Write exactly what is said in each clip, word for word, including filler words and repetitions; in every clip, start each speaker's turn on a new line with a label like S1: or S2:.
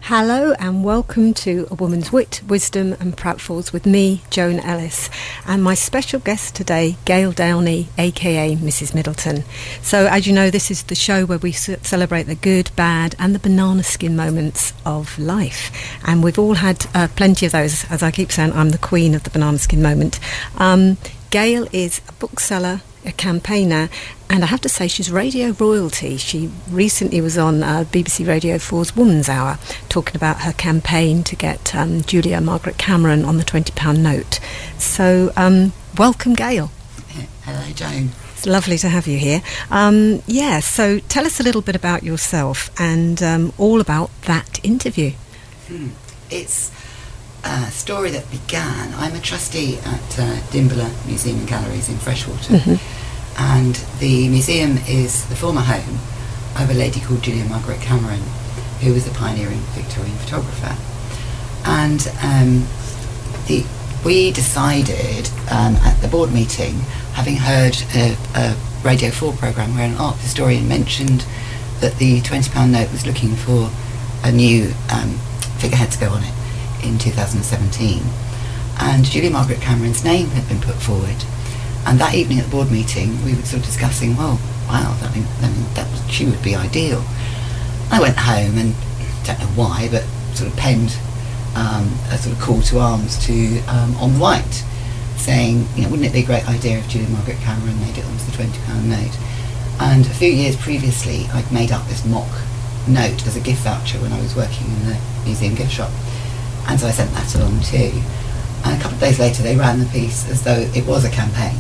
S1: Hello and welcome to A Woman's Wit, Wisdom and Pratfalls with me, Joan Ellis, and my special guest today, Gail Downey, aka Missus Middleton. So as you know, this is the show where we c- celebrate the good, bad and the banana skin moments of life, and we've all had uh, plenty of those. As I keep saying, I'm the queen of the banana skin moment. Um, Gail is a bookseller, a campaigner, and I have to say she's radio royalty. She recently was on uh, B B C Radio four's Woman's Hour talking about her campaign to get um, Julia Margaret Cameron on the twenty pound note. So um, welcome, Gail.
S2: Hello, Joan.
S1: It's lovely to have you here. Um, yeah, so tell us a little bit about yourself and um, all about that interview.
S2: Hmm. It's a story that began. I'm a trustee at uh, Dimbler Museum and Galleries in Freshwater. Mm-hmm. And the museum is the former home of a lady called Julia Margaret Cameron, who was a pioneering Victorian photographer. And um, the, we decided um, at the board meeting, having heard a, a Radio four programme where an art historian mentioned that the twenty pound note was looking for a new um, figurehead to go on it in two thousand seventeen. And Julia Margaret Cameron's name had been put forward. And that evening at the board meeting, we were sort of discussing, well, wow, I mean, I mean, that was, she would be ideal. I went home and, don't know why, but sort of penned um, a sort of call to arms to um, On the White, saying, you know, wouldn't it be a great idea if Julia Margaret Cameron made it onto the twenty pound note? And a few years previously, I'd made up this mock note as a gift voucher when I was working in the museum gift shop. And so I sent that along too. And a couple of days later, they ran the piece as though it was a campaign.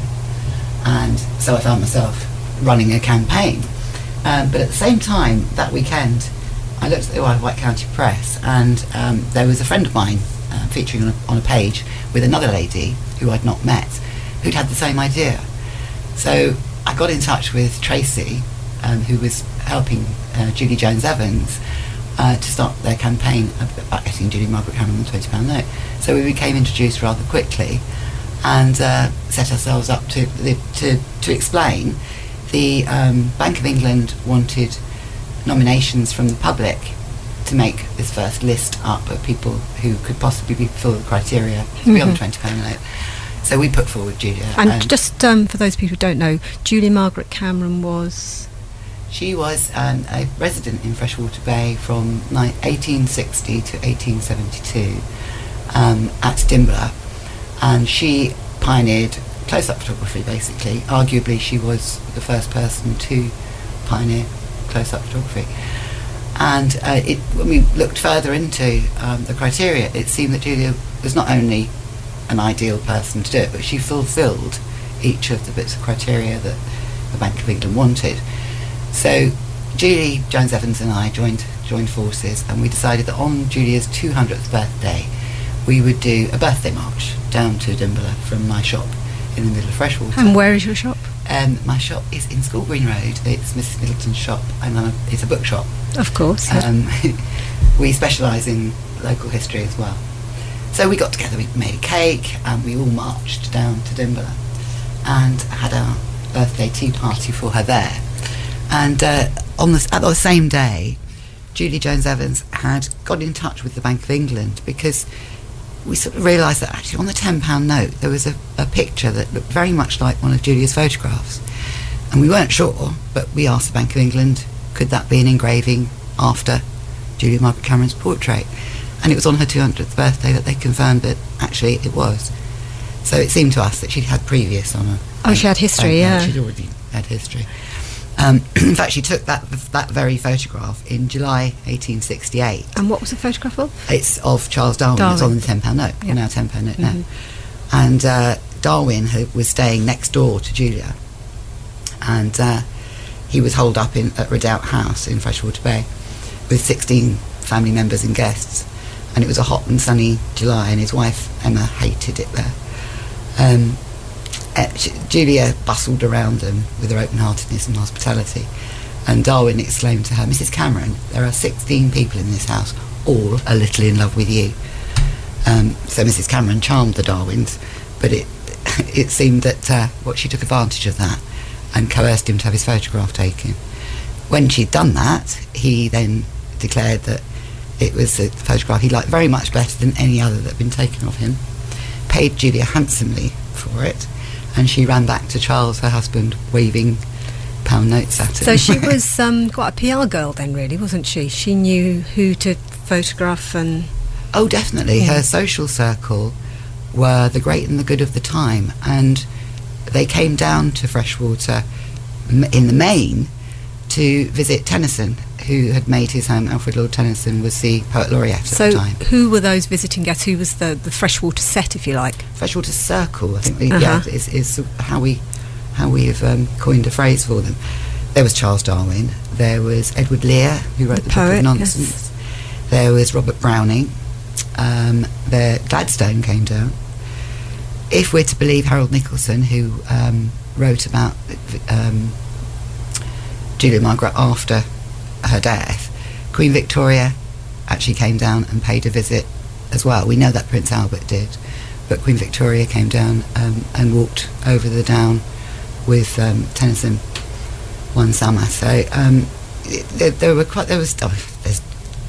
S2: And so I found myself running a campaign. Um, but at the same time, that weekend, I looked at the Isle of Wight County Press, and um, there was a friend of mine uh, featuring on a, on a page with another lady who I'd not met, who'd had the same idea. So I got in touch with Tracy, um, who was helping uh, Julie Jones-Evans uh, to start their campaign about getting Julia Margaret Cameron on the twenty pound note. So we became introduced rather quickly, and uh, set ourselves up to to to explain. The um, Bank of England wanted nominations from the public to make this first list up of people who could possibly fulfil the criteria to be mm-hmm. on the twenty pound note. So we put forward Julia.
S1: And, and just um, for those people who don't know, Julia Margaret Cameron was...
S2: She was um, a resident in Freshwater Bay from ni- eighteen sixty to eighteen seventy-two um, at Dimbler. And she pioneered close-up photography, basically. Arguably, she was the first person to pioneer close-up photography. And uh, it, when we looked further into um, the criteria, it seemed that Julia was not only an ideal person to do it, but she fulfilled each of the bits of criteria that the Bank of England wanted. So Julie Jones-Evans and I joined joined forces, and we decided that on Julia's two hundredth birthday, we would do a birthday march down to Dimbler from my shop in the middle of Freshwater.
S1: And where is your shop?
S2: Um, my shop is in School Green Road. It's Missus Middleton's shop, and uh, it's a bookshop.
S1: Of course.
S2: Um, we specialise in local history as well. So we got together, we made a cake, and we all marched down to Dimbler and had our birthday tea party for her there. And uh, on the, at the same day, Julie Jones-Evans had got in touch with the Bank of England, because we sort of realised that actually on the ten pound note there was a, a picture that looked very much like one of Julia's photographs. And we weren't sure, but we asked the Bank of England, could that be an engraving after Julia Margaret Cameron's portrait? And it was on her two hundredth birthday that they confirmed that actually it was. So it seemed to us that she'd had previous on her.
S1: Oh, she had history, yeah.
S2: She'd already had history. Um, in fact, she took that that very photograph in July eighteen sixty-eight.
S1: And what was the photograph of?
S2: It's of Charles Darwin.
S1: Darwin.
S2: It's on the ten pound note,
S1: Yep.
S2: on our ten pound note
S1: mm-hmm.
S2: now. And uh, Darwin had, was staying next door to Julia. And uh, he was holed up in at Redoubt House in Freshwater Bay with sixteen family members and guests. And it was a hot and sunny July, and his wife, Emma, hated it there. Um, Uh, Julia bustled around them with her open-heartedness and hospitality, and Darwin exclaimed to her, Missus Cameron, there are sixteen people in this house, all a little in love with you. Um, so Missus Cameron charmed the Darwins, but it it seemed that uh, what she took advantage of that and coerced him to have his photograph taken. When she'd done that, he then declared that It was a photograph he liked very much better than any other that had been taken of him. Paid Julia handsomely for it, and she ran back to Charles, her husband, waving pound notes at him.
S1: So she was um, quite a P R girl then, really, wasn't she? She knew who to photograph and...
S2: Oh, definitely.
S1: Yeah.
S2: Her social circle were the great and the good of the time, and they came down to Freshwater m- in the main to visit Tennyson, who had made his home. Alfred Lord Tennyson was the poet laureate at
S1: so
S2: the time.
S1: Who were those visiting guests? Who was the, the Freshwater set, if you like?
S2: Freshwater Circle, I think, we,
S1: Uh-huh.
S2: yeah, is, is how we how we have um, coined a phrase for them. There was Charles Darwin. There was Edward Lear, who wrote the,
S1: The
S2: Book
S1: poet,
S2: of Nonsense.
S1: yes.
S2: There was Robert Browning. Um, there, Gladstone came down. If we're to believe Harold Nicholson, who um, wrote about um, Julia Margaret after her death, Queen Victoria actually came down and paid a visit as well. We know that Prince Albert did, but Queen Victoria came down um, and walked over the down with um, Tennyson one summer. So um, it, there, there were quite there was oh, there's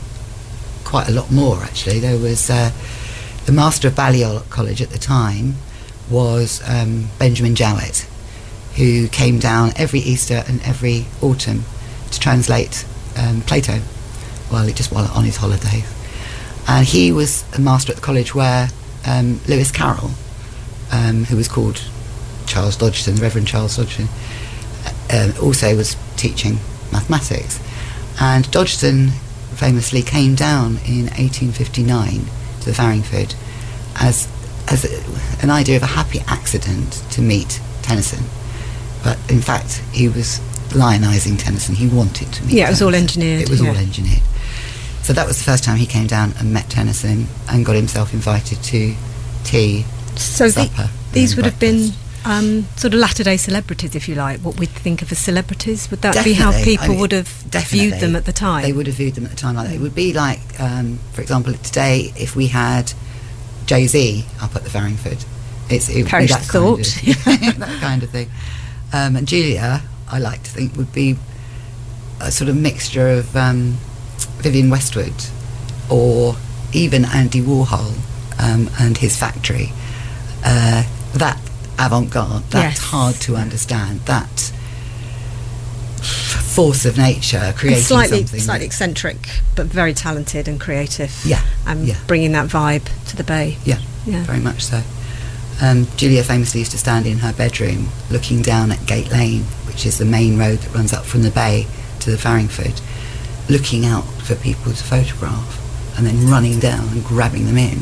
S2: quite a lot more actually. There was uh, the master of Balliol College at the time was um, Benjamin Jowett, who came down every Easter and every autumn to translate um, Plato while he, just while on his holidays. And he was a master at the college where um, Lewis Carroll, um, who was called Charles Dodgson, the Reverend Charles Dodgson, uh, also was teaching mathematics. And Dodgson famously came down in eighteen fifty-nine to the Farringford as as a, an idea of a happy accident to meet Tennyson. But in fact, he was lionising Tennyson. He wanted to meet
S1: Yeah, it was all
S2: Tennyson.
S1: engineered.
S2: It was
S1: yeah.
S2: all engineered. So that was the first time he came down and met Tennyson and got himself invited to tea,
S1: So the,
S2: supper,
S1: these
S2: and
S1: would have been
S2: breakfast.
S1: um, sort of latter-day celebrities, if you like, what we'd think of as celebrities. Would that
S2: Definitely.
S1: be how
S2: I
S1: people
S2: mean,
S1: would have
S2: definitely.
S1: viewed them at the time?
S2: They would have viewed them at the time like that. It would be like, um, for example, today, if we had Jay-Z up at the Farringford, it's, it would be
S1: Perish
S2: that
S1: the
S2: kind,
S1: thought.
S2: of, that kind of thing. Um, and Julia, I like to think, would be a sort of mixture of um, Vivienne Westwood or even Andy Warhol um, and his factory. Uh, that avant-garde, that's
S1: Yes.
S2: hard to understand. That force of nature creating
S1: slightly,
S2: something.
S1: slightly eccentric, but very talented and creative.
S2: Yeah,
S1: and
S2: yeah.
S1: bringing that vibe to the Bay.
S2: Yeah,
S1: Yeah.
S2: very much so. Um, Julia famously used to stand in her bedroom looking down at Gate Lane, which is the main road that runs up from the Bay to the Farringford, looking out for people to photograph and then running down and grabbing them in.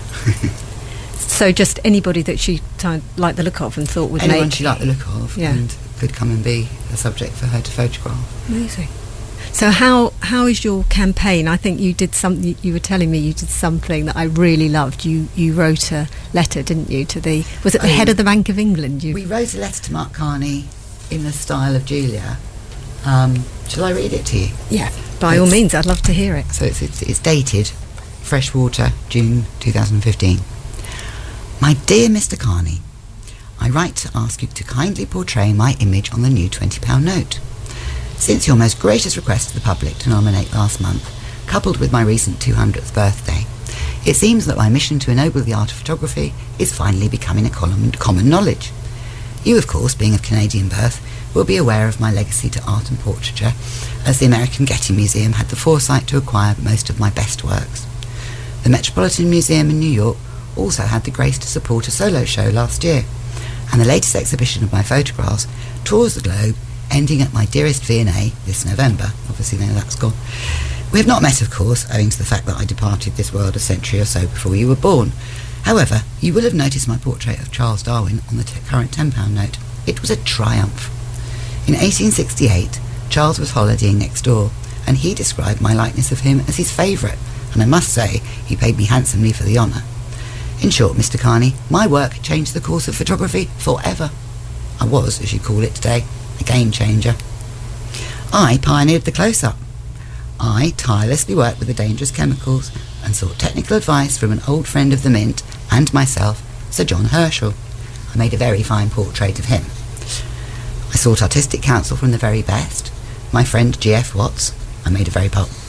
S1: So just anybody that she t- liked the look of and thought would
S2: Anyone
S1: make...
S2: she liked the look of
S1: Yeah.
S2: and could come and be a subject for her to photograph.
S1: Amazing. So how how is your campaign? I think you did something. You were telling me you did something that I really loved. You you wrote a letter, didn't you, to the was it the
S2: Um,
S1: head of the Bank of England? You
S2: We wrote a letter to Mark Carney in the style of Julia. Um, shall I read it to you?
S1: yeah. By all
S2: It's-
S1: means, I'd love to hear it.
S2: So it's, it's, it's dated Freshwater, June two thousand fifteen. My dear Mister Carney, I write to ask you to kindly portray my image on the new twenty pound note. Since your most gracious request to the public to nominate last month, coupled with my recent two hundredth birthday, it seems that my mission to ennoble the art of photography is finally becoming a common, common knowledge. You, of course, being of Canadian birth, will be aware of my legacy to art and portraiture, as the American Getty Museum had the foresight to acquire most of my best works. The Metropolitan Museum in New York also had the grace to support a solo show last year, and the latest exhibition of my photographs tours the globe, ending at my dearest V and A this November. Obviously now that's gone. We have not met, of course, owing to the fact that I departed this world a century or so before you were born. However, you will have noticed my portrait of Charles Darwin on the t- current ten pound note. It was a triumph. In eighteen sixty-eight, Charles was holidaying next door, and he described my likeness of him as his favourite, and I must say, he paid me handsomely for the honour. In short, Mister Carney, my work changed the course of photography forever. I was, as you call it today, a game changer. I pioneered the close-up. I tirelessly worked with the dangerous chemicals and sought technical advice from an old friend of the Mint and myself, Sir John Herschel. I made a very fine portrait of him. I sought artistic counsel from the very best. My friend G F Watts. I made a very po-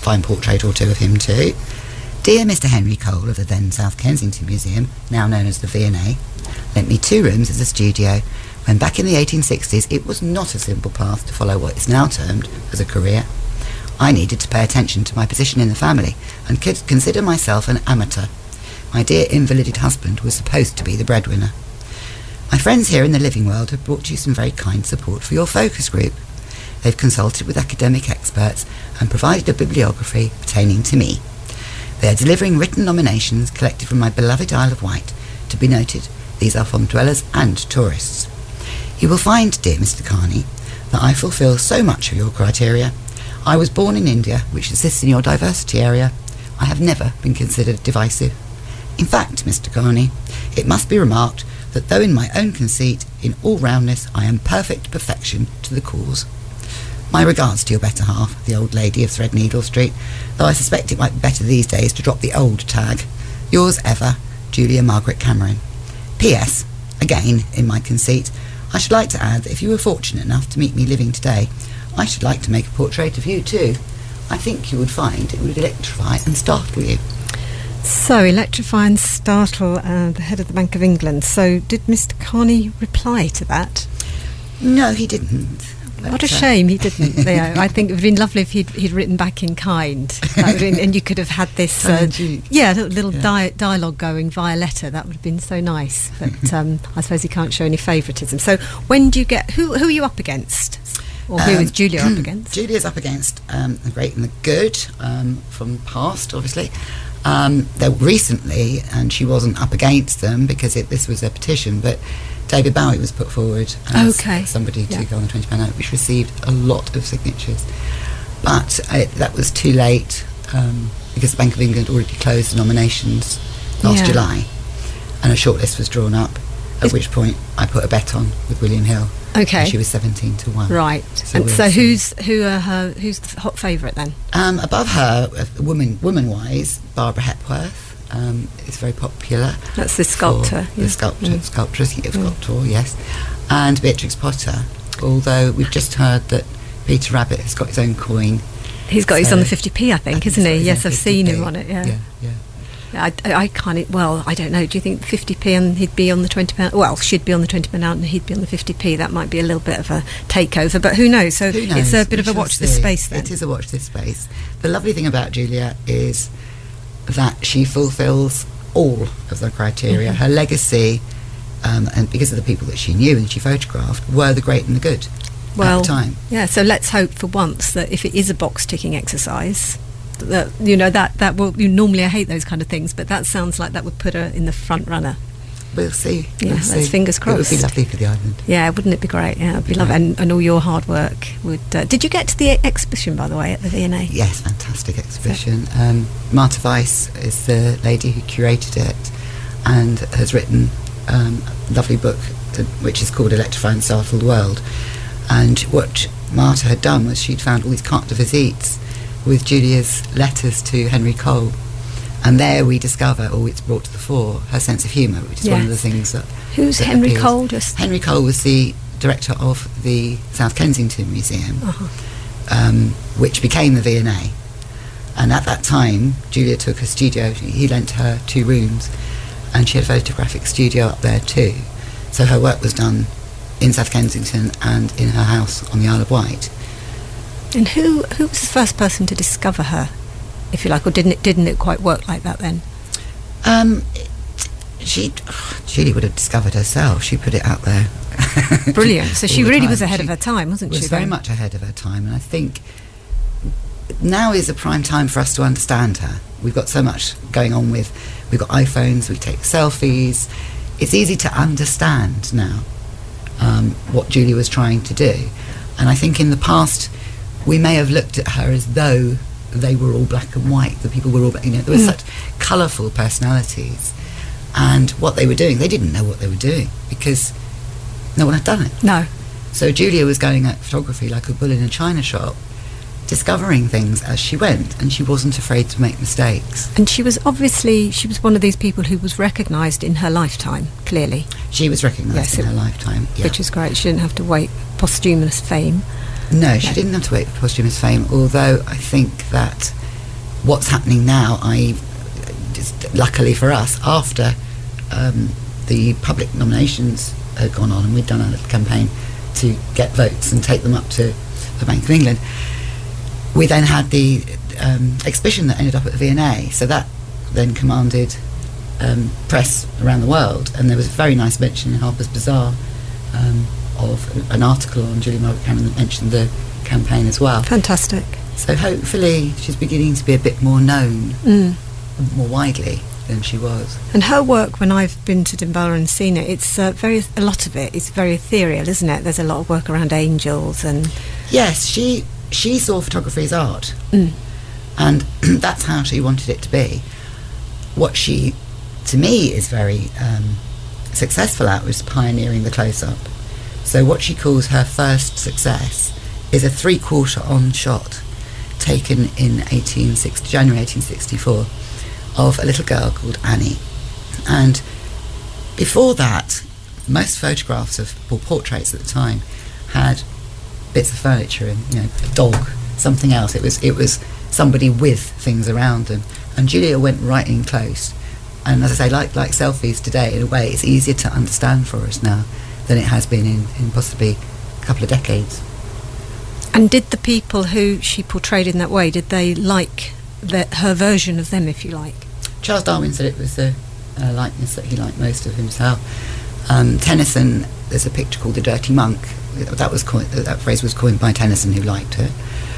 S2: fine portrait or two of him too. Dear Mister Henry Cole of the then South Kensington Museum, now known as the V and A, lent me two rooms as a studio when back in the eighteen sixties it was not a simple path to follow what is now termed as a career. I needed to pay attention to my position in the family and could consider myself an amateur. My dear invalided husband was supposed to be the breadwinner. My friends here in the living world have brought you some very kind support for your focus group. They've consulted with academic experts and provided a bibliography pertaining to me. They are delivering written nominations collected from my beloved Isle of Wight. To be noted, these are from dwellers and tourists. You will find, dear Mister Carney, that I fulfil so much of your criteria. I was born in India, which assists in your diversity area. I have never been considered divisive. In fact, Mister Carney, it must be remarked that though in my own conceit, in all roundness, I am perfect perfection to the cause. My regards to your better half, the old lady of Threadneedle Street, though I suspect it might be better these days to drop the old tag. Yours ever, Julia Margaret Cameron. P S. Again, in my conceit, I should like to add that if you were fortunate enough to meet me living today, I should like to make a portrait of you too. I think you would find it would electrify and startle you.
S1: So, electrify and startle uh, the head of the Bank of England. So, did Mister Carney reply to that?
S2: No, he didn't.
S1: What a shame he didn't. Yeah, I think it would have been lovely if he'd, he'd written back in kind. That would have been, and you could have had this uh, yeah, little
S2: yeah.
S1: Di- dialogue going via letter. That would have been so nice. But um, I suppose he can't show any favouritism. So when do you get... Who, who are you up against? Or who um, is Julia up against?
S2: Julia's up against um, the great and the good um, from past, obviously. Um, they recently, and she wasn't up against them because it, this was a petition, but David Bowie was put forward as
S1: okay.
S2: somebody to
S1: yeah.
S2: go on the twenty pound note, which received a lot of signatures. But uh, that was too late um, because the Bank of England already closed the nominations last
S1: yeah.
S2: July, and a shortlist was drawn up, at Is which point I put a bet on with William Hill.
S1: Okay.
S2: And she was seventeen to one.
S1: Right.
S2: So
S1: and
S2: we'll
S1: so
S2: see.
S1: who's who are her who's the hot favourite then?
S2: Um, above her, uh, woman woman wise, Barbara Hepworth. Um, is very popular.
S1: That's the sculptor.
S2: The
S1: yeah.
S2: sculptor,
S1: mm.
S2: sculptress, mm. sculptor, yes. And Beatrix Potter. Although we've just heard that Peter Rabbit has got his own coin.
S1: He's got
S2: so
S1: his on the fifty p, I think,
S2: I think
S1: isn't he? Yes, I've
S2: fifty p.
S1: seen him on it. Yeah.
S2: Yeah, yeah.
S1: I, I can't. Well, I don't know. Do you think fifty p and he'd be on the twenty pound? Well, she'd be on the twenty pound and he'd be on the fifty p. That might be a little bit of a takeover, but who knows? So
S2: who knows?
S1: It's a bit
S2: we
S1: of a watch
S2: see.
S1: this space. Then
S2: it is a watch this space. The lovely thing about Julia is that she fulfills all of the criteria. Mm-hmm. Her legacy, um, and because of the people that she knew and she photographed, were the great and the good
S1: well,
S2: at the time.
S1: Yeah. So let's hope for once that if it is a box ticking exercise, that you know that that will. You normally I hate those kind of things, but that sounds like that would put her in the front runner.
S2: We'll see.
S1: Yeah,
S2: we'll
S1: let's
S2: see.
S1: fingers crossed.
S2: It would be lovely for the island.
S1: Yeah, wouldn't it be great? Yeah, it'd be lovely, and, and all your hard work would. Uh, did you get to the exhibition, by the way, at the V and A?
S2: Yes, fantastic exhibition. Um, Marta Weiss is the lady who curated it, and has written um, a lovely book to, which is called Electrify and Startle the World. And what Marta had done was she'd found all these cartes de visites with Julia's letters to Henry Cole. And there we discover, or it's brought to the fore, her sense of humour, which is
S1: yes.
S2: one of the things that...
S1: Who's
S2: that
S1: Henry
S2: appeals.
S1: Cole? Just
S2: Henry Cole was the director of the South Kensington Museum,
S1: uh-huh.
S2: um, which became the V and A. And at that time, Julia took a studio, he lent her two rooms, and she had a photographic studio up there too. So her work was done in South Kensington and in her house on the Isle of Wight.
S1: And who who was the first person to discover her, if you like, or didn't it didn't it quite work like that then?
S2: Um, it, she, oh, Julie would have discovered herself. She put it out there.
S1: Brilliant. So she
S2: All the
S1: really
S2: time.
S1: was ahead
S2: she
S1: of her time, wasn't
S2: was
S1: she?
S2: Was very
S1: then?
S2: much ahead of her time, and I think now is a prime time for us to understand her. We've got so much going on with, we've got iPhones, we take selfies. It's easy to understand now um, what Julie was trying to do. And I think in the past, we may have looked at her as though they were all black and white. The people were all, you know, there were mm. such colourful personalities. And what they were doing, they didn't know what they were doing because no one had done it.
S1: No.
S2: So Julia was going at photography like a bull in a china shop, discovering things as she went, and she wasn't afraid to make mistakes.
S1: And she was obviously, she was one of these people who was recognised in her lifetime, clearly.
S2: She was recognised
S1: yes,
S2: in
S1: it,
S2: her lifetime, yeah.
S1: Which is great. She didn't have to wait posthumous fame.
S2: No, she no. didn't have to wait for posthumous fame, although I think that what's happening now, I just, luckily for us, after um, the public nominations had gone on and we'd done a little campaign to get votes and take them up to the Bank of England, we then had the um, exhibition that ended up at the V and A. So that then commanded um, press around the world, and there was a very nice mention in Harper's Bazaar um, of an article on Julia Margaret Cameron that mentioned the campaign as well.
S1: Fantastic.
S2: So hopefully she's beginning to be a bit more known,
S1: mm.
S2: more widely than she was.
S1: And her work, when I've been to Dimbala and seen it, it's uh, very a lot of it is very ethereal, isn't it? There's a lot of work around angels and...
S2: Yes, she she saw photography as art,
S1: mm.
S2: and that's how she wanted it to be. What she, to me, is very um, successful at was pioneering the close-up. So what she calls her first success is a three-quarter on shot taken in eighteen sixty, January eighteen sixty-four of a little girl called Annie. And before that, most photographs of, or portraits at the time, had bits of furniture and, you know, a dog, something else. It was it was somebody with things around them. And Julia went right in close. And as I say, like like selfies today, in a way, it's easier to understand for us now than it has been in, in possibly a couple of decades.
S1: And did the people who she portrayed in that way, did they like the, her version of them, if you like?
S2: Charles Darwin said it was the uh, likeness that he liked most of himself. Um, Tennyson, there's a picture called The Dirty Monk. That was coined, that phrase was coined by Tennyson, who liked her.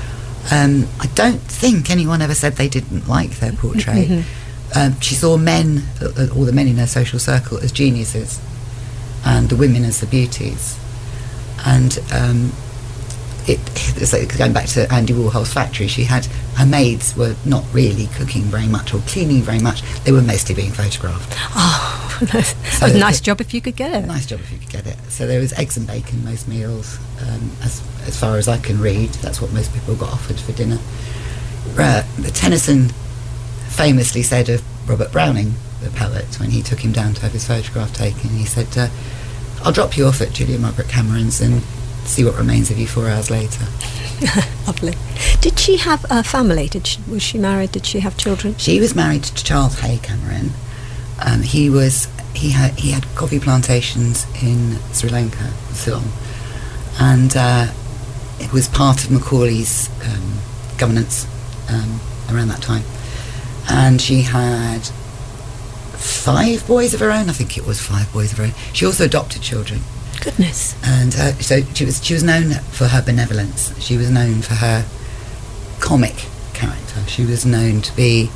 S2: Um, I don't think anyone ever said they didn't like their portrait. Mm-hmm. um, she saw men, all the men in her social circle, as geniuses, and the women as the beauties. And um, it, it's like going back to Andy Warhol's factory. She had her maids were not really cooking very much or cleaning very much. They were mostly being photographed.
S1: Oh, that's
S2: so
S1: a nice job if you could get it.
S2: Nice job if you could get it. So there was eggs and bacon most meals. Um, as as far as I can read, that's what most people got offered for dinner. Uh, Tennyson famously said of Robert Browning, the poet, when he took him down to have his photograph taken, he said, uh, "I'll drop you off at Julia Margaret Cameron's and see what remains of you four hours later."
S1: Lovely. Did she have a family? Did she, was she married? Did she have children?
S2: She was married to Charles Hay Cameron. Um, he was he had he had coffee plantations in Sri Lanka, Ceylon, and uh, it was part of Macaulay's um, governance um, around that time. And she had five boys of her own. I think it was five boys of her own. She also adopted children.
S1: Goodness.
S2: And uh, so she was she was known for her benevolence. She was known for her comic character. She was known to be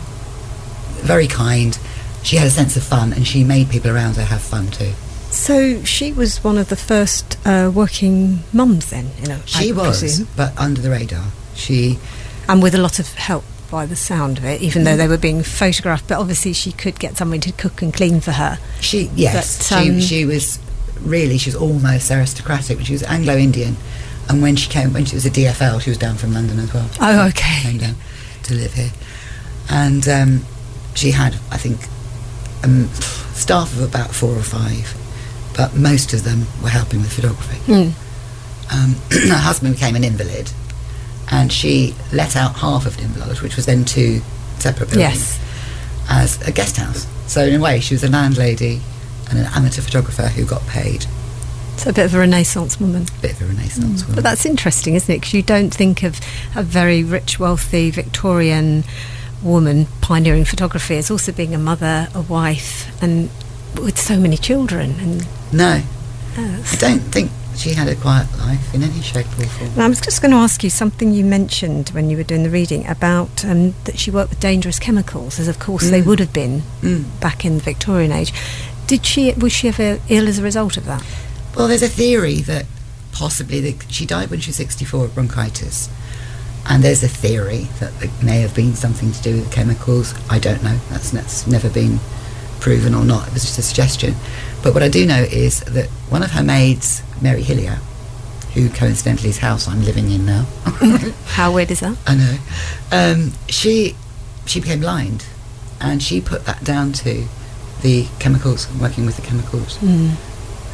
S2: very kind. She had a sense of fun, and she made people around her have fun too.
S1: So she was one of the first uh, working mums then, you know.
S2: She
S1: I
S2: was,
S1: presume.
S2: But under the radar. She
S1: and with a lot of help by the sound of it, even mm. though they were being photographed. But obviously she could get someone to cook and clean for her.
S2: She yes,
S1: but, um,
S2: she she was really she was almost aristocratic. But she was Anglo-Indian, and when she came, when she was a D F L, she was down from London as well.
S1: Oh, okay.
S2: She came down to live here, and um, she had, I think, um, staff of about four or five, but most of them were helping with photography.
S1: Mm.
S2: Um, her husband became an invalid, and she let out half of Dimbala Lodge, which was then two separate buildings,
S1: yes.
S2: as a guest house. So in a way, she was a landlady and an amateur photographer who got paid.
S1: So a bit of a Renaissance woman.
S2: A bit of a Renaissance mm. woman.
S1: But that's interesting, isn't it? Because you don't think of a very rich, wealthy Victorian woman pioneering photography as also being a mother, a wife, and with so many children. And
S2: no,
S1: yes.
S2: I don't think she had a quiet life in any shape or form.
S1: And I was just going to ask you something you mentioned when you were doing the reading about um, that she worked with dangerous chemicals, as of course mm. they would have been mm. back in the Victorian age. Did she? Was she ever ill as a result of that?
S2: Well, there's a theory that possibly the, she died when she was sixty-four of bronchitis, and there's a theory that it may have been something to do with chemicals. I don't know. That's, that's never been proven or not. It was just a suggestion. But what I do know is that one of her maids, Mary Hillier, who coincidentally is house I'm living in now.
S1: How weird is that?
S2: I know. Um, she she became blind, and she put that down to the chemicals, working with the chemicals.
S1: Mm.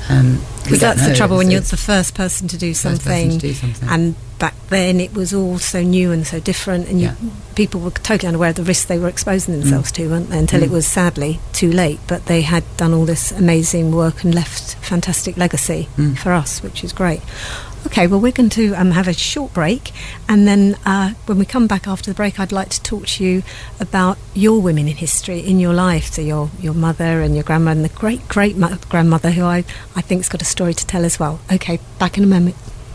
S2: Um,
S1: Because that's the trouble when you're the first person to do something,
S2: to do something.
S1: And back then it was all so new and so different, and you,
S2: Yeah.
S1: people were totally unaware of the risks they were exposing themselves
S2: Mm.
S1: to, weren't they, until
S2: Mm.
S1: it was sadly too late. But they had done all this amazing work and left fantastic legacy
S2: Mm.
S1: for us, which is great. Okay, well, we're going to um, have a short break, and then uh, when we come back after the break, I'd like to talk to you about your women in history in your life, so your your mother and your grandma and the great great mo- grandmother, who I I think's got a story to tell as well. Okay, back in a moment.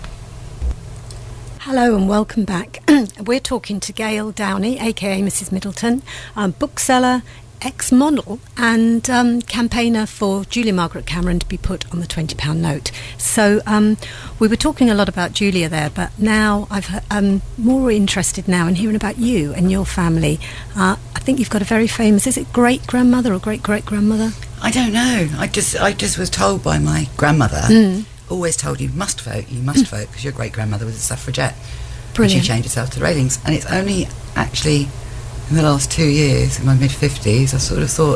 S1: Hello and welcome back. We're talking to Gail Downey, aka Missus Middleton, um, bookseller, ex-model and um, campaigner for Julia Margaret Cameron to be put on the twenty pound note. So um, we were talking a lot about Julia there, but now I've um, more interested now in hearing about you and your family. Uh, I think you've got a very famous, is it great-grandmother or great-great-grandmother?
S2: I don't know. I just I just was told by my grandmother,
S1: Mm.
S2: always told you must vote, you must vote, because your great-grandmother was a suffragette.
S1: Brilliant.
S2: And she changed herself to the railings. And it's only actually in the last two years, in my mid-fifties, I sort of thought,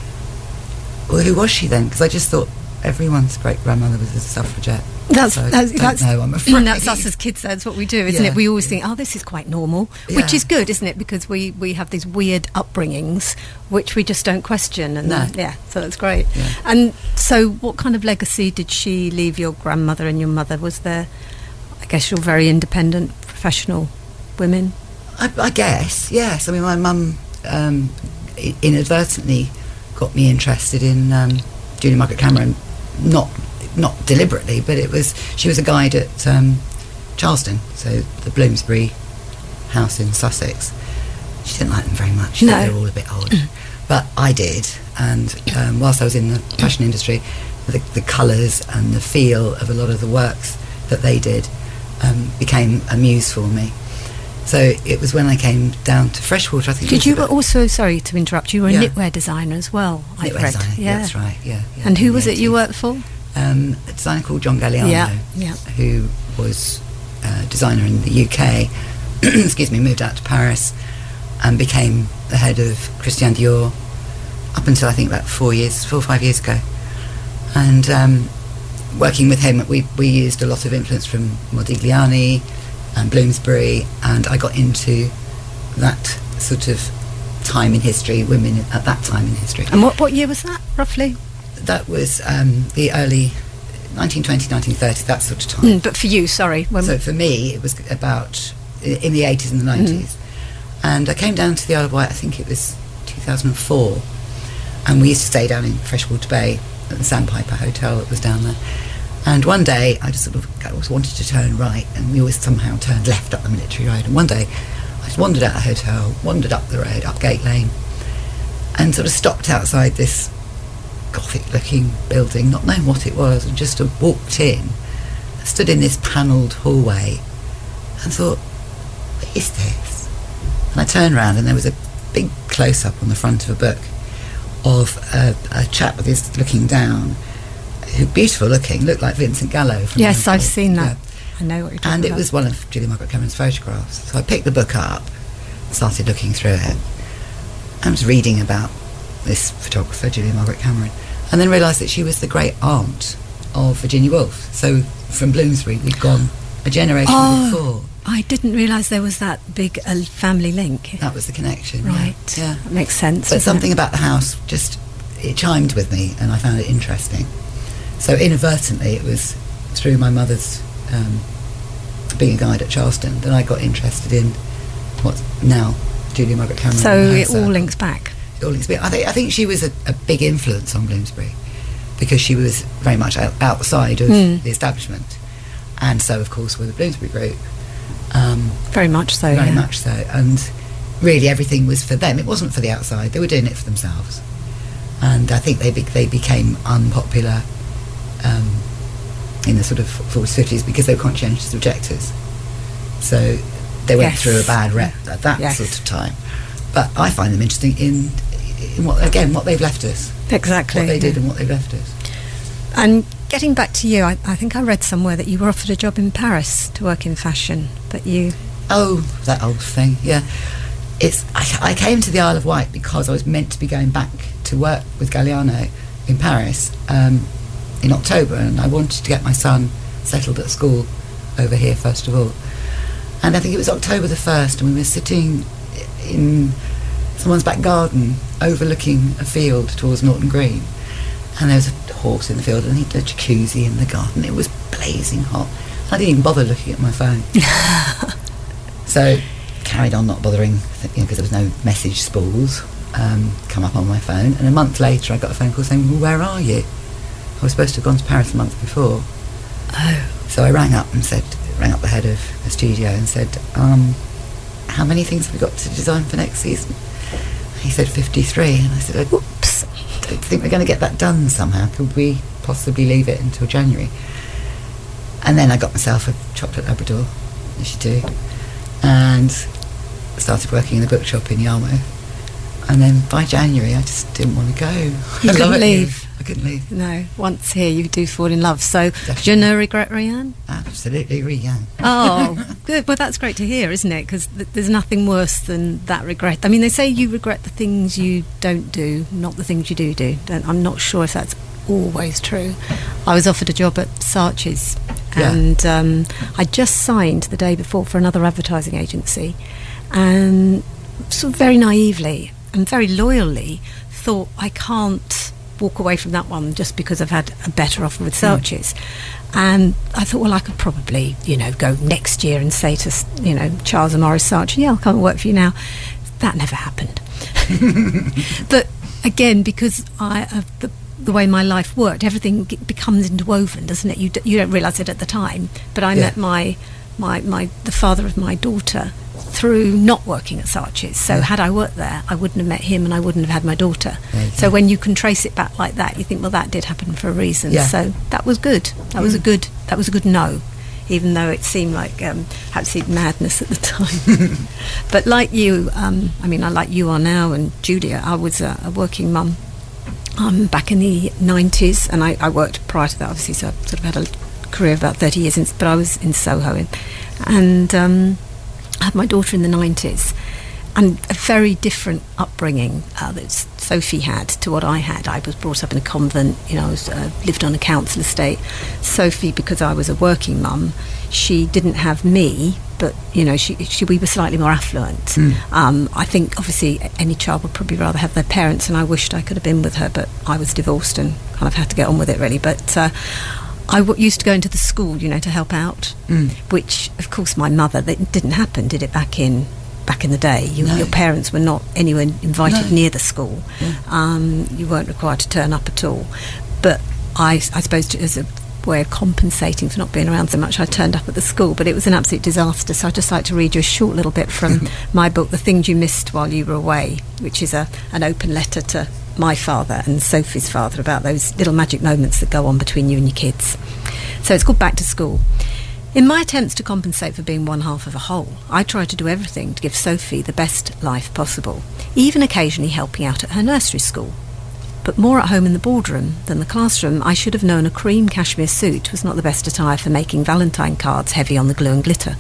S2: well, who was she then? Because I just thought everyone's great-grandmother was a suffragette.
S1: That's,
S2: so I
S1: that's,
S2: don't
S1: that's,
S2: know, I'm afraid.
S1: that's us as kids, that's what we do, isn't
S2: Yeah.
S1: it? We always think, oh, this is quite normal, which
S2: Yeah.
S1: is good, isn't it? Because we, we have these weird upbringings, which we just don't question. And
S2: No.
S1: yeah, so that's great.
S2: Yeah.
S1: And so what kind of legacy did she leave your grandmother and your mother? Was there, I guess you're very independent, professional women?
S2: I, I guess, yes. I mean, my mum um, i- inadvertently got me interested in um, Julia Margaret Cameron, not not deliberately, but it was she was a guide at um, Charleston, so the Bloomsbury house in Sussex. She didn't like them very much. She
S1: No.
S2: thought they were all a bit odd, but I did. And um, whilst I was in the fashion industry, the, the colours and the feel of a lot of the works that they did um, became a muse for me. So it was when I came down to Freshwater, I think. it
S1: Did
S2: was
S1: you
S2: about-
S1: also, sorry to interrupt, you were a
S2: Yeah.
S1: knitwear designer as well, I've
S2: Knitwear
S1: read.
S2: designer,
S1: Yeah.
S2: that's right, yeah. yeah
S1: And who
S2: in
S1: was
S2: the
S1: it you
S2: eighties.
S1: worked for?
S2: Um, a designer called John Galliano,
S1: Yeah, yeah.
S2: who was a designer in the U K, excuse me, moved out to Paris and became the head of Christian Dior up until I think about four years, four or five years ago. And um, working with him, we, we used a lot of influence from Modigliani and Bloomsbury, and I got into that sort of time in history, women at that time in history.
S1: And what, what year was that, roughly?
S2: That was um, the early nineteen twenty, nineteen thirty, that sort of time.
S1: Mm, but for you, sorry. When
S2: So for me, it was about i- in the eighties and the nineties. And I came down to the Isle of Wight, I think it was two thousand four, and we used to stay down in Freshwater Bay at the Sandpiper Hotel that was down there. And one day, I just sort of I always wanted to turn right, and we always somehow turned left up the Military Road. And one day, I just wandered out of the hotel, wandered up the road, up Gate Lane, and sort of stopped outside this Gothic-looking building, not knowing what it was, and just sort of walked in, stood in this panelled hallway, and thought, what is this? And I turned around, and there was a big close-up on the front of a book of a, a chap with his looking down, who beautiful looking, looked like Vincent Gallo. From
S1: Yes, I've
S2: Liverpool.
S1: seen that.
S2: Yeah.
S1: I know what you're talking
S2: And it
S1: about.
S2: was one of Julia Margaret Cameron's photographs. So I picked the book up, started looking through it. I was reading about this photographer, Julia Margaret Cameron, and then realised that she was the great aunt of Virginia Woolf. So from Bloomsbury, we'd gone a generation
S1: Oh.
S2: before.
S1: I didn't realise there was that big a family link.
S2: That was the connection. yeah.
S1: Right.
S2: Yeah.
S1: That makes sense.
S2: But
S1: doesn't
S2: something
S1: it?
S2: about the house just, it chimed with me, and I found it interesting. So inadvertently, it was through my mother's um, being a guide at Charleston that I got interested in what's now Julia Margaret Cameron.
S1: So
S2: and her
S1: it all
S2: circle.
S1: links back.
S2: It all links back. I think, I think she was a, a big influence on Bloomsbury because she was very much out, outside of
S1: Mm.
S2: the establishment. And so, of course, were the Bloomsbury Group. Um,
S1: Very much so.
S2: very
S1: yeah.
S2: much so. And really everything was for them. It wasn't for the outside. They were doing it for themselves. And I think they be- they became unpopular um, in the sort of forties, fifties because they were conscientious objectors. So they went
S1: Yes.
S2: through a bad rep at that
S1: Yes.
S2: sort of time. But I find them interesting in, in what, again, what they've left us.
S1: Exactly.
S2: What they did
S1: yeah.
S2: and what they've left us.
S1: And getting back to you, I, I think I read somewhere that you were offered a job in Paris to work in fashion, but you...
S2: Oh, that old thing, yeah. It's. I, I came to the Isle of Wight because I was meant to be going back to work with Galliano in Paris. Um, in October, and I wanted to get my son settled at school over here first of all. And I think it was October the first, and we were sitting in someone's back garden overlooking a field towards Norton Green, and there was a horse in the field, and he had a jacuzzi in the garden. It was blazing hot. I didn't even bother looking at my phone. So carried on not bothering, you know, because there was no message spools um, come up on my phone. And a month later I got a phone call saying, well, where are you? I was supposed to have gone to Paris a month before.
S1: Oh.
S2: So I rang up and said, rang up the head of the studio and said, um, how many things have we got to design for next season? He said fifty-three, and I said, whoops, I don't think we're going to get that done somehow. Could we possibly leave it until January? And then I got myself a chocolate Labrador, as you do, and started working in the bookshop in Yarmouth. And then by January, I just didn't want to go.
S1: You
S2: I
S1: couldn't
S2: love it
S1: leave.
S2: here. I couldn't leave.
S1: No, once here you do fall in love. So,
S2: Definitely.
S1: je ne regret rien?
S2: Absolutely, really, yeah.
S1: Oh, good. Well, that's great to hear, isn't it? Because th- there's nothing worse than that regret. I mean, they say you regret the things you don't do, not the things you do do. Don't, I'm not sure if that's always true. I was offered a job at Saatchi's,
S2: Yeah.
S1: and um, I just signed the day before for another advertising agency, and sort of very naively and very loyally thought, I can't walk away from that one just because I've had a better offer with Saatchi's. Mm. And I thought, well, I could probably, you know, go next year and say to, you know, Charles and Morris Saatchi, yeah, I'll come and work for you now. That never happened. But again, because I of the the way my life worked, everything g- becomes interwoven, doesn't it? You d- you don't realise it at the time. But I
S2: Yeah.
S1: met my my my the father of my daughter through not working at Saatchi's. So
S2: Yeah.
S1: had I worked there, I wouldn't have met him, and I wouldn't have had my daughter.
S2: Yeah,
S1: So
S2: yeah.
S1: when you can trace it back like that, you think, well, that did happen for a reason.
S2: Yeah.
S1: So that was good. That was a good. That was a good no, even though it seemed like um, absolute madness at the time. But like you, um, I mean, I like you are now, and Julia, I was a, a working mum um, back in the nineties, and I, I worked prior to that, obviously. So I sort of had a career of about thirty years, in, but I was in Soho, in, and. Um, I had my daughter in the nineties, and a very different upbringing uh, that Sophie had to what I had. I was brought up in a convent, you know, I was, uh, lived on a council estate. Sophie, because I was a working mum, she didn't have me, but, you know, she, she we were slightly more affluent. Mm. Um, I think, obviously, any child would probably rather have their parents, and I wished I could have been with her, but I was divorced and kind of had to get on with it, really. But uh, I w- used to go into the school, you know, to help out, mm. which, of course, my mother, that didn't happen, did it, back in back in the day? You, no. Your parents were not anywhere invited no. near the school. Yeah. Um, you weren't required to turn up at all. But I, I suppose, to, as a way of compensating for not being around so much, I turned up at the school, but it was an absolute disaster. So I'd just like to read you a short little bit from my book, The Things You Missed While You Were Away, which is a an open letter to my father and Sophie's father about those little magic moments that go on between you and your kids. So it's called Back to School. In my attempts to compensate for being one half of a whole, I tried to do everything to give Sophie the best life possible, even occasionally helping out at her nursery school. But more at home in the boardroom than the classroom, I should have known a cream cashmere suit was not the best attire for making Valentine cards heavy on the glue and glitter.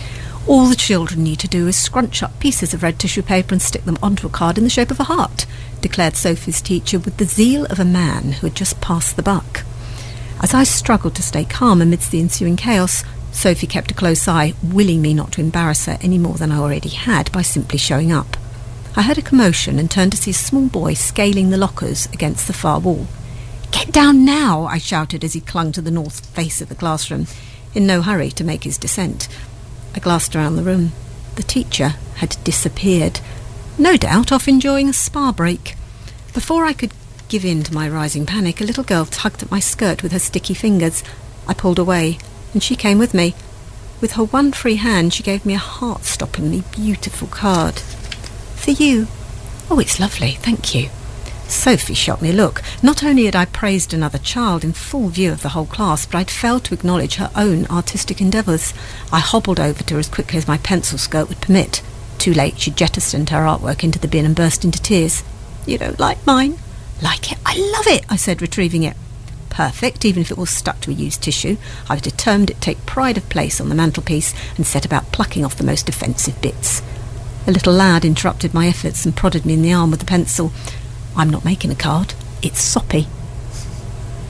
S1: All the children need to do is scrunch up pieces of red tissue paper and stick them onto a card in the shape of a heart, declared Sophie's teacher with the zeal of a man who had just passed the buck. As I struggled to stay calm amidst the ensuing chaos, Sophie kept a close eye, willing me not to embarrass her any more than I already had by simply showing up. I heard a commotion and turned to see a small boy scaling the lockers against the far wall. "Get down now!" I shouted as he clung to the north face of the classroom, in no hurry to make his descent. I glanced around the room. The teacher had disappeared, no doubt off enjoying a spa break. Before I could give in to my rising panic, a little girl tugged at my skirt with her sticky fingers. I pulled away, and she came with me. With her one free hand, she gave me a heart-stoppingly beautiful card. "For you." "Oh, it's lovely, thank you." Sophie shot me a look. Not only had I praised another child in full view of the whole class, but I'd failed to acknowledge her own artistic endeavours. I hobbled over to her as quickly as my pencil skirt would permit. Too late, she jettisoned her artwork into the bin and burst into tears. "You don't like mine?" "Like it? I love it," I said, retrieving it. Perfect, even if it was stuck to a used tissue. I was determined to take pride of place on the mantelpiece and set about plucking off the most offensive bits. A little lad interrupted my efforts and prodded me in the arm with the pencil. "I'm not making a card. It's soppy."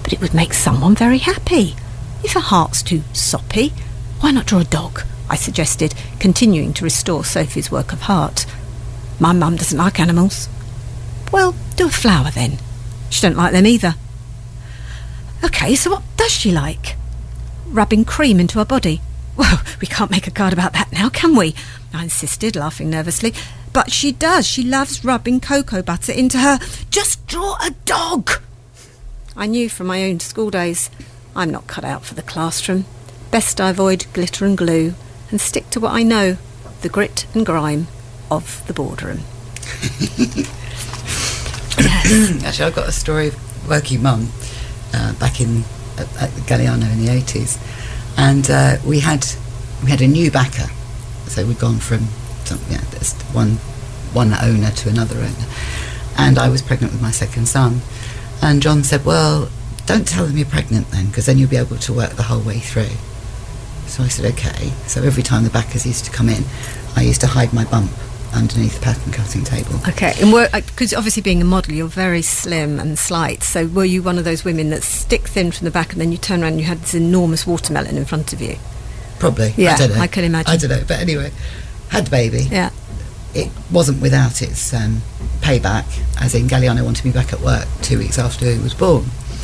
S1: but it would make someone very happy. If a heart's too soppy, why not draw a dog? I suggested, continuing to restore Sophie's work of heart. My mum doesn't like animals. Well, do a flower then. She don't like them either. OK, so what does she like? Rubbing cream into her body. Well, we can't make a card about that now, can we? I insisted, laughing nervously. But she does. She loves rubbing cocoa butter into her... Just draw a dog! I knew from my own school days, I'm not cut out for the classroom. Best I avoid glitter and glue and stick to what I know, the grit and grime of the boardroom.
S2: Yes. Actually, I've got a story of working mum uh, back in at, at Galliano in the eighties, and uh, we had we had a new backer, so we'd gone from some, you know, one one owner to another owner, and I was pregnant with my second son, and John said, "Well, don't tell them you're pregnant then, because then you'll be able to work the whole way through." So I said, "Okay." So every time the backers used to come in, I used to hide my bump underneath the pattern cutting table.
S1: Okay, and because obviously being a model, you're very slim and slight, so were you one of those women that stick thin from the back and then you turn around and you had this enormous watermelon in front of you?
S2: Probably.
S1: Yeah,
S2: I don't know.
S1: I can imagine.
S2: I don't know, but anyway, had the baby.
S1: Yeah.
S2: It wasn't without its um, payback, as in Galliano wanted me back at work two weeks after he was born.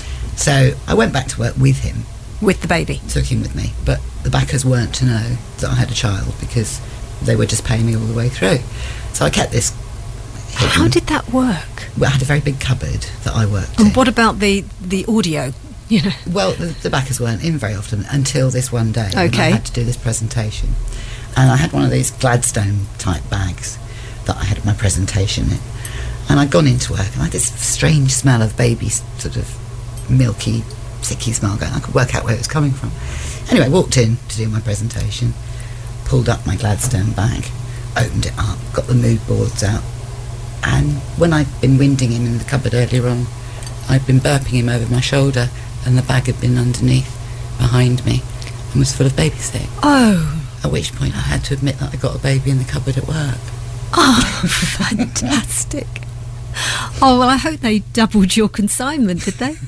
S2: So I went back to work with him.
S1: With the baby?
S2: Took him with me, but the backers weren't to know that I had a child because they were just paying me all the way through. So I kept this hidden.
S1: How did that work?
S2: Well, I had a very big cupboard that I worked
S1: And
S2: in.
S1: what about the, the audio? You know.
S2: Well, the, the backers weren't in very often until this one day when
S1: Okay.
S2: I had to do this presentation. And I had one of these Gladstone type bags that I had my presentation in. And I'd gone into work and I had this strange smell of baby, sort of milky, sicky smell going. I could work out where it was coming from. Anyway, walked in to do my presentation, pulled up my Gladstone bag, opened it up, got the mood boards out, and when I'd been winding him in the cupboard earlier on, I'd been burping him over my shoulder, and the bag had been underneath, behind me, and was full of baby sick.
S1: Oh.
S2: At which point I had to admit that I got a baby in the cupboard at work.
S1: Oh, fantastic. Oh, well, I hope they doubled your consignment, did they?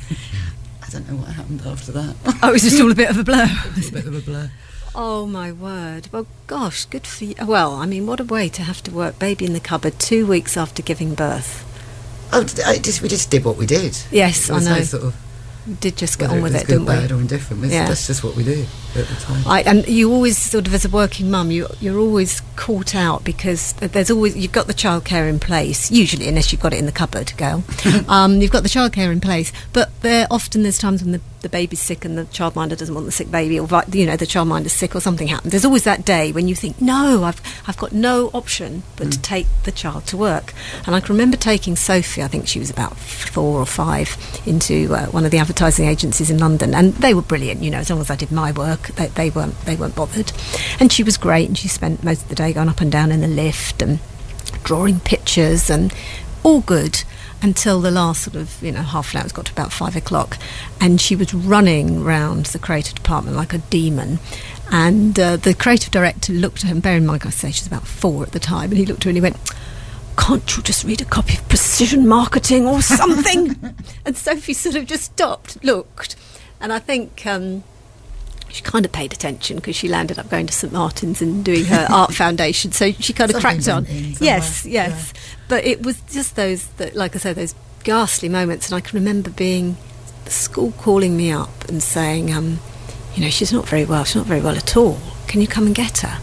S2: I don't know what happened after that.
S1: Oh, it was just all a bit of a blur.
S2: It was a bit of a blur.
S1: Oh, my word. Well, gosh, good for you. Well, I mean, what a way to have to work baby in the cupboard two weeks after giving birth.
S2: Oh, I just, we just did what we did.
S1: Yes,
S2: There
S1: I
S2: was
S1: know.
S2: no sort of,
S1: We did just get
S2: whether
S1: on with
S2: was
S1: it,
S2: good,
S1: didn't we?
S2: bad or indifferent. It's-
S1: Yeah.
S2: That's just what we do at the time.
S1: I, and you always sort of, as a working mum, you, you're always caught out because there's always, you've got the childcare in place, usually, unless you've got it in the cupboard, girl. um, you've got the childcare in place, but there often there's times when the, the baby's sick and the childminder doesn't want the sick baby, or vi- you know, the childminder's sick or something happens. There's always that day when you think, no, I've I've got no option but to take the child to work. And I can remember taking Sophie, I think she was about four or five, into uh, one of the advertising agencies in London, and they were brilliant, you know, as long as I did my work, they, they weren't they weren't bothered. And she was great, and she spent most of the day going up and down in the lift and drawing pictures and all good until the last sort of, you know, half an hour. It's got to about five o'clock, and she was running round the creative department like a demon. And uh, the creative director looked at her, and bear in mind, I say she's about four at the time, and he looked at her and he went, "Can't you just read a copy of Precision Marketing or something?" And Sophie sort of just stopped, looked, and I think um, she kind of paid attention because she landed up going to St Martin's and doing her art foundation, so she kind of
S2: Something
S1: cracked on.
S2: went in
S1: Yes,
S2: somewhere,
S1: yes. But it was just those, that, like I say, those ghastly moments, and I can remember being, the school calling me up and saying, um, you know, she's not very well, she's not very well at all. Can you come and get her?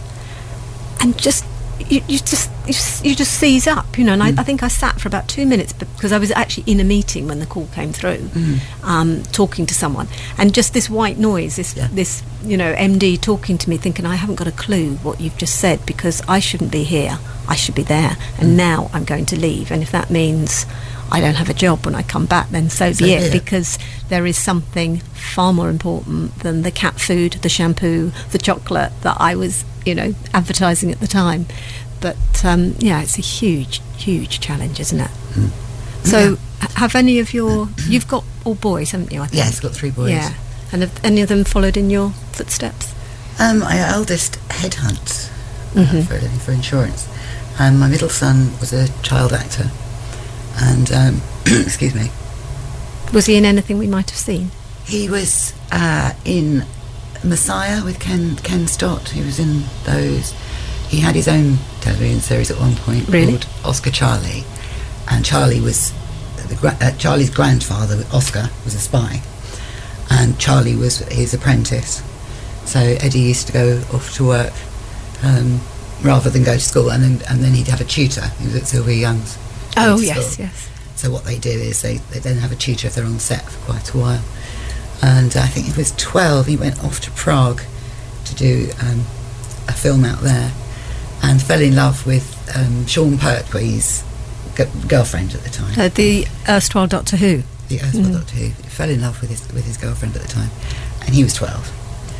S1: And just, you, you just you, s- you just seize up, you know. And
S2: Mm.
S1: I, I think I sat for about two minutes because I was actually in a meeting when the call came through,
S2: Mm.
S1: um, talking to someone, and just this white noise, this
S2: Yeah.
S1: this you know M D talking to me, thinking I haven't got a clue what you've just said because I shouldn't be here, I should be there, and
S2: Mm.
S1: now I'm going to leave, and if that means I don't have a job when I come back, then so,
S2: So
S1: be
S2: be
S1: it,
S2: it.
S1: because there is something far more important than the cat food, the shampoo, the chocolate that I was, you know, advertising at the time. But um, yeah, it's a huge, huge challenge, isn't it?
S2: Mm.
S1: So,
S2: Yeah.
S1: h- have any of your, you've got all boys, haven't you? I think.
S2: Yes, got three boys.
S1: Yeah, and have any of them followed in your footsteps?
S2: Um, my eldest headhunts uh,
S1: Mhm.
S2: for a living for insurance, and my middle son was a child actor. And um, excuse me.
S1: Was he in anything we might have seen?
S2: He was uh, in Messiah with Ken Ken Stott. He was in those. He had his own television series at one point
S1: really?
S2: called Oscar Charlie, and Charlie was the gra- uh, Charlie's grandfather. Oscar was a spy, and Charlie was his apprentice. So Eddie used to go off to work um, rather than go to school, and then and then he'd have a tutor. He was at Sylvia Young's.
S1: Oh yes, school. yes.
S2: So what they do is they, they then have a tutor if they're on set for quite a while. And I think he was twelve. He went off to Prague to do um, a film out there, and fell in love with um, Sean Pertwee's g- girlfriend at the time.
S1: Uh, the erstwhile Doctor Who.
S2: The erstwhile
S1: Mm.
S2: Doctor Who. He fell in love with his with his girlfriend at the time, and he was twelve.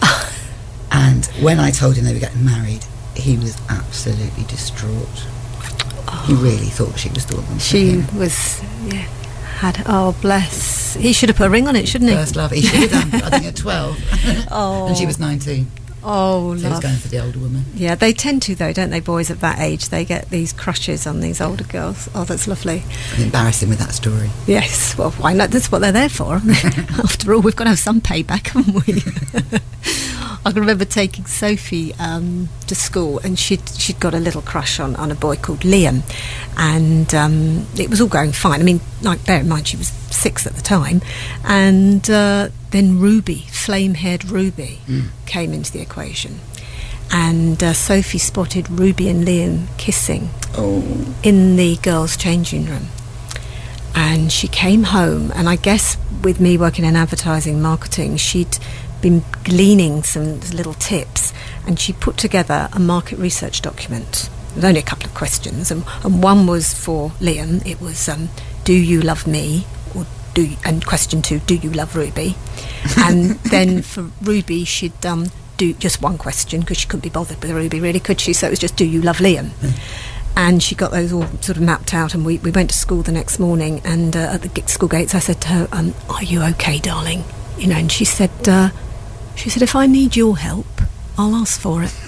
S2: And when I told him they were getting married, he was absolutely distraught. Oh. He really thought she was the woman.
S1: She
S2: for him.
S1: was, yeah. Had oh bless. He should have put a ring on it, shouldn't he?
S2: First love. He should have done. I think at twelve.
S1: Oh.
S2: And she was nineteen.
S1: Oh,
S2: So he was
S1: love.
S2: going for the older woman.
S1: Yeah, they tend to though, don't they? Boys at that age, they get these crushes on these older girls. Oh, that's lovely.
S2: And embarrass him with that story.
S1: Yes, well, why not? That's what they're there for. After all, we've got to have some payback, haven't we? I can remember taking Sophie um, to school, and she'd she'd got a little crush on, on a boy called Liam, and um, it was all going fine. I mean, like, bear in mind she was six at the time, and uh, then Ruby, flame-haired Ruby,
S2: Mm.
S1: came into the equation, and uh, Sophie spotted Ruby and Liam kissing
S2: Oh.
S1: in the girls' changing room. And she came home, and I guess with me working in advertising marketing, she'd been gleaning some little tips, and she put together a market research document with only a couple of questions, and, and one was for Liam. It was um, do you love me, or do you, and question two, do you love Ruby? And then for Ruby, she'd um, do just one question, because she couldn't be bothered with Ruby, really, could she? So it was just, do you love Liam? And she got those all sort of mapped out, and we, we went to school the next morning, and uh, at the g- school gates I said to her, um, are you okay, darling? You know, and she said, uh, she said, if I need your help, I'll ask for it.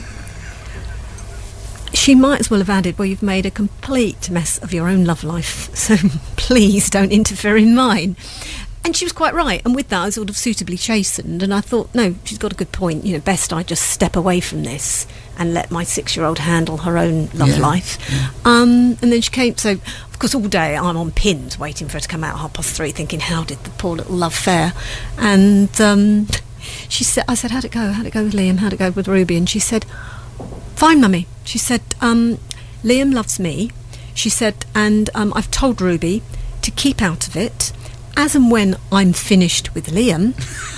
S1: She might as well have added, well, you've made a complete mess of your own love life, so please don't interfere in mine. And she was quite right, and with that I was sort of suitably chastened, and I thought, no, she's got a good point, you know, best I just step away from this and let my six-year-old handle her own love
S2: Yeah,
S1: life.
S2: yeah.
S1: Um, and then she came, so of course all day I'm on pins waiting for her to come out at half past three, thinking, how did the poor little love fare? And um, she said, I said, how'd it go? How'd it go with Liam? How'd it go with Ruby? And she said, fine, mummy. She said, um, Liam loves me. She said, and um, I've told Ruby to keep out of it. As and when I'm finished with Liam,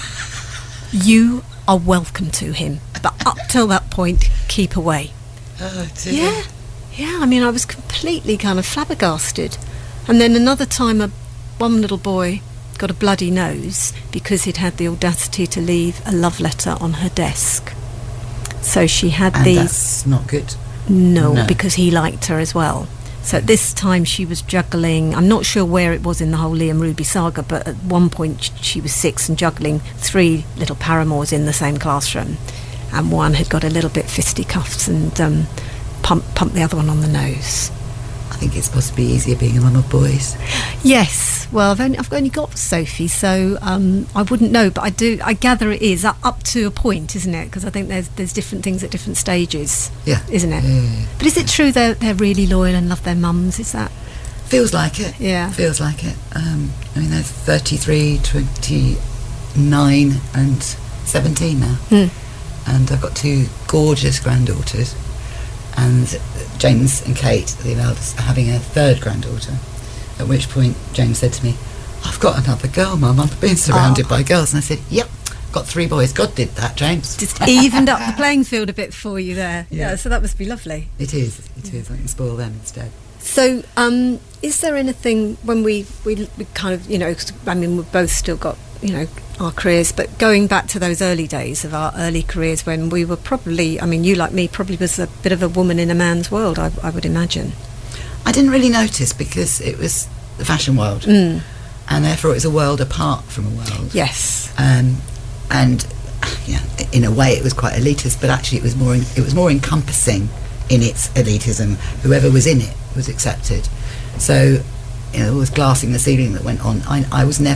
S1: you are welcome to him. But up till that point, keep away.
S2: Oh, dear.
S1: Yeah, yeah. I mean, I was completely kind of flabbergasted. And then another time, a, one little boy got a bloody nose because he'd had the audacity to leave a love letter on her desk. So she had
S2: And
S1: these...
S2: that's not good.
S1: No,
S2: No.
S1: because he liked her as well. So at this time she was juggling, I'm not sure where it was in the whole Liam Ruby saga, but at one point sh- she was six and juggling three little paramours in the same classroom. And one had got a little bit fisticuffs and um, pumped, pumped the other one on the nose.
S2: I think it's possibly easier being a mum of boys.
S1: Yes, well, I've only, I've only got Sophie, so um, I wouldn't know, but I do. I gather it is up, up to a point, isn't it? Because I think there's there's different things at different stages,
S2: Yeah.
S1: isn't it?
S2: Yeah, yeah, yeah.
S1: But is it true they're they're really loyal and love their mums? Is that?
S2: Feels like it.
S1: Yeah.
S2: Feels like it. Um, I mean, they're thirty-three, twenty-nine and seventeen now.
S1: Mm.
S2: And I've got two gorgeous granddaughters. And James and Kate, the eldest, are having a third granddaughter. At which point James said to me, I've got another girl, Mum. I'm being surrounded
S1: Oh.
S2: by girls. And I said, yep, got three boys. God did that, James.
S1: Just evened up the playing field a bit for you there. Yeah,
S2: Yeah.
S1: so that must be lovely.
S2: It is. It is. I can spoil them instead.
S1: So, um, is there anything when we, we we kind of, you know, 'cause, I mean, we've both still got, you know, our careers, but going back to those early days of our early careers when we were probably, I mean, you like me probably was a bit of a woman in a man's world, I, I would imagine.
S2: I didn't really notice because it was the fashion world.
S1: Mm.
S2: And therefore it was a world apart from a world.
S1: Yes.
S2: Um, and yeah, in a way it was quite elitist, but actually it was more it was more encompassing in its elitism. Whoever was in it was accepted. So, you know, there was glass in the ceiling that went on. I, I was never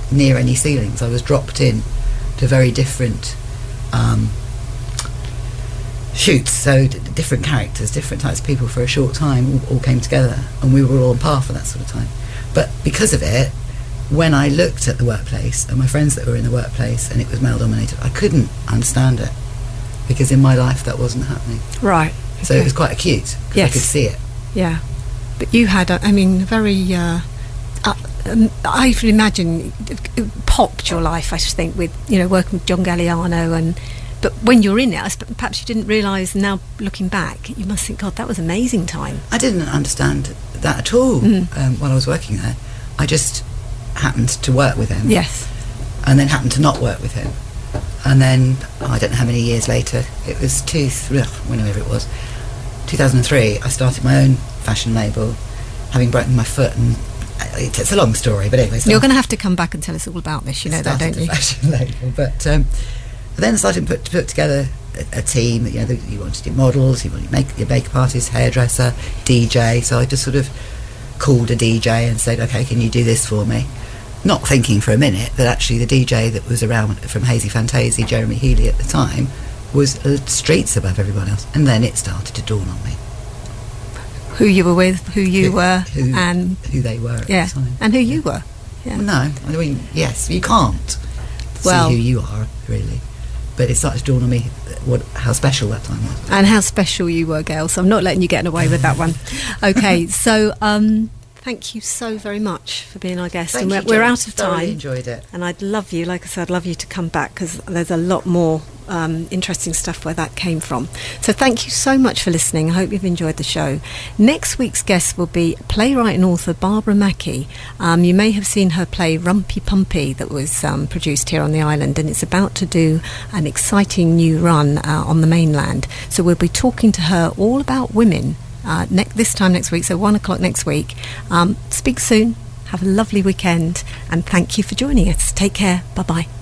S2: near any ceilings. I was dropped in to very different um, shoots, so d- different characters, different types of people for a short time all, all came together, and we were all on par for that sort of time. But because of it, when I looked at the workplace and my friends that were in the workplace and it was male dominated, I couldn't understand it, because in my life that wasn't happening.
S1: Right.
S2: So
S1: okay.
S2: it was quite acute, because
S1: Yes.
S2: I could see it.
S1: Yeah. But you had, a, I mean, very, uh, uh, um, I can imagine, it, it popped your life, I should think, with, you know, working with John Galliano. And but when you're in it, I sp- perhaps you didn't realise, now looking back, you must think, God, that was an amazing time.
S2: I didn't understand that at all
S1: Mm.
S2: um, while I was working there. I just happened to work with him.
S1: Yes.
S2: And then happened to not work with him. And then, oh, I don't know how many years later, it was two, th- whenever it was, two thousand three, I started my own fashion label, having broken my foot, and it, it's a long story, but anyway. So
S1: You're going to have to come back and tell us all about this, you know that, don't
S2: started
S1: you?
S2: a fashion label, but um, then I started to put, to put together a, a team. You know, the, you wanted to do models, you wanted to make your makeup artist, hairdresser, D J. So I just sort of called a D J and said, "Okay, can you do this for me?" Not thinking for a minute that actually the D J that was around from Hazy Fantasy, Jeremy Healy at the time, was uh, streets above everyone else. And then it started to dawn on me
S1: Who you were with, who you
S2: who,
S1: were,
S2: who,
S1: and
S2: who they were at
S1: yeah,
S2: the time.
S1: and who you were. Yeah.
S2: Well, no, I mean, yes, you can't
S1: Well-
S2: see who you are, really. But it started to dawn on me what how special that time was.
S1: And how special you were, Gail. So I'm not letting you get away with that one. Okay, so um, thank you so very much for being our guest.
S2: Thank
S1: and we're,
S2: you,
S1: we're
S2: Jo.
S1: out of
S2: Thoroughly
S1: time.
S2: enjoyed it.
S1: And I'd love you, like I said, I'd love you to come back, because there's a lot more um, interesting stuff where that came from. So thank you so much for listening. I hope you've enjoyed the show. Next week's guest will be playwright and author Barbara Mackey. Um, you may have seen her play Rumpy Pumpy that was um, produced here on the island, and it's about to do an exciting new run uh, on the mainland. So we'll be talking to her all about women uh, ne- this time next week, so one o'clock next week. Um, speak soon. Have a lovely weekend, and thank you for joining us. Take care. Bye-bye.